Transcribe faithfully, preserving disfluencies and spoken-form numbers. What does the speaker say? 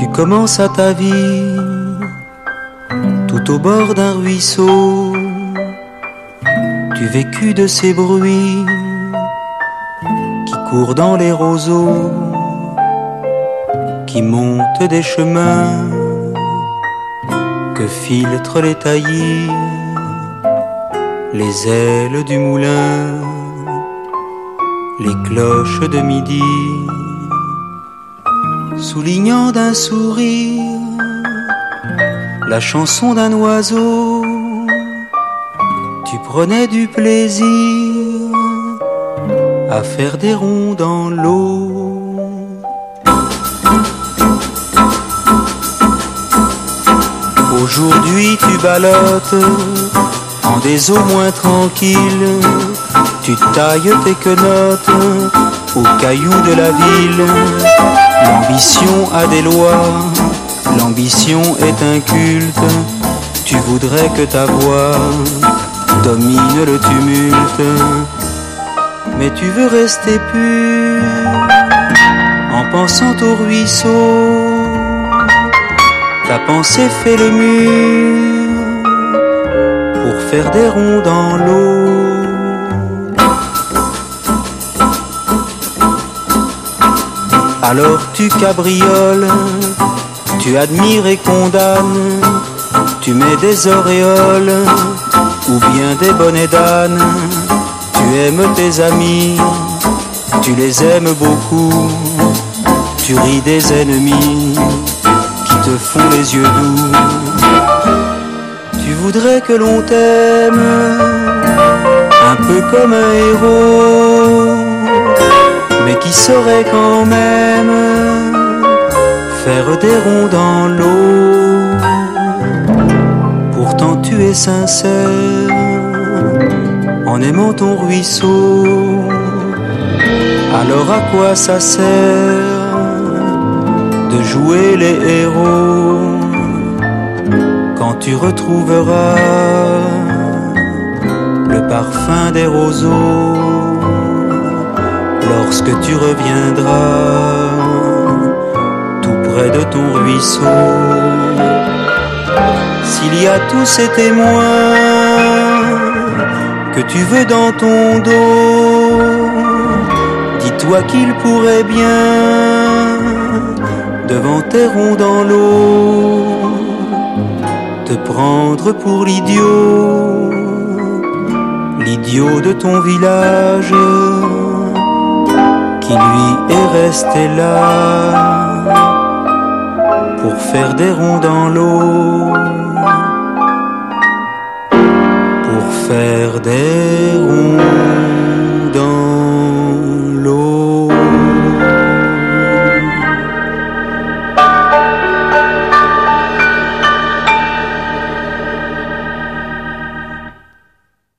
Tu commences à ta vie tout au bord d'un ruisseau. Tu vécus de ces bruits qui courent dans les roseaux, qui montent des chemins que filtrent les taillis, les ailes du moulin, les cloches de midi, soulignant d'un sourire la chanson d'un oiseau. Tu prenais du plaisir à faire des ronds dans l'eau. Aujourd'hui tu ballottes en des eaux moins tranquilles. Tu tailles tes quenottes aux cailloux de la ville. L'ambition a des lois, l'ambition est un culte. Tu voudrais que ta voix domine le tumulte, mais tu veux rester pur en pensant au ruisseau. Ta pensée fait le mur pour faire des ronds dans l'eau. Alors tu cabrioles, tu admires et condamnes, tu mets des auréoles ou bien des bonnets d'âne. Tu aimes tes amis, tu les aimes beaucoup, tu ris des ennemis qui te font les yeux doux. Tu voudrais que l'on t'aime un peu comme un héros, mais qui saurait quand même faire des ronds dans l'eau. Pourtant tu es sincère en aimant ton ruisseau. Alors à quoi ça sert de jouer les héros quand tu retrouveras le parfum des roseaux? Lorsque tu reviendras tout près de ton ruisseau, s'il y a tous ces témoins que tu veux dans ton dos, dis-toi qu'ils pourraient bien, devant tes ronds dans l'eau, te prendre pour l'idiot, l'idiot de ton village, qui lui est resté là pour faire des ronds dans l'eau, pour faire des